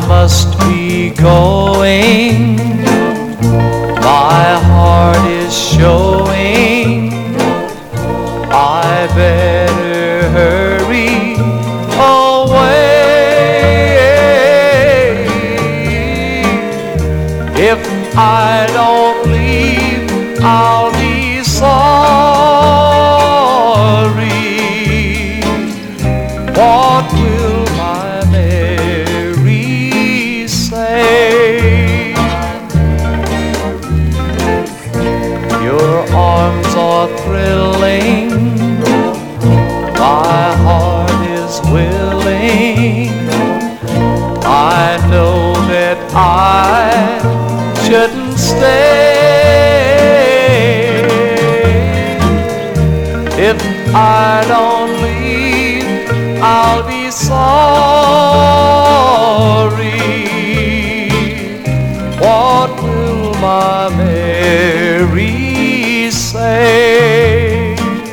must be going. My heart is showing. I better hurry away. If I don't leave, I'll be sorry. What will my Mary say? Your arms are thrilling, my heart is willing. I know that I shouldn't stay. If I don't leave, I'll be sorry. What will my Mary say?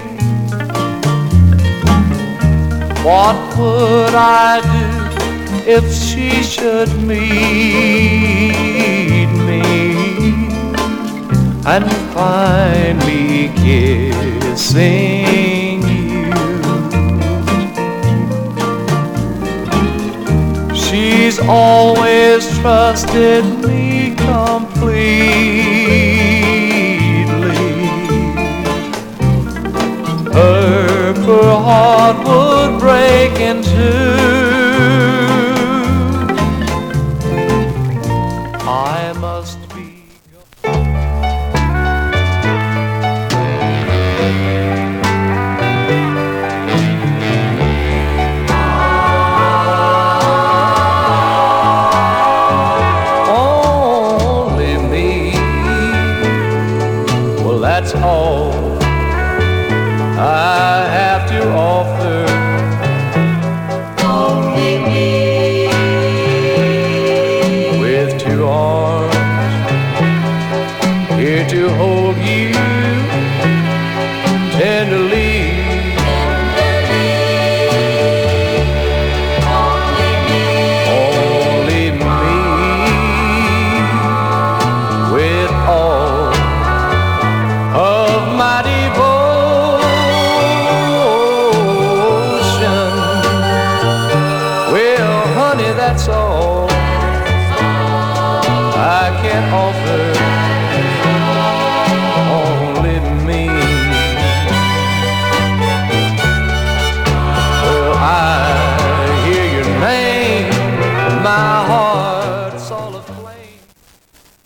What would I do if she should meet me and find me kissing you? She's always trusted me completely. Her poor heart would break in two. I must be only me. Well, that's all I have to offer. Only me. With two arms here to hold you tenderly. Only me. With all of my devotion. Well, honey, that's all I can offer. Only me. Well, I hear your name, my heart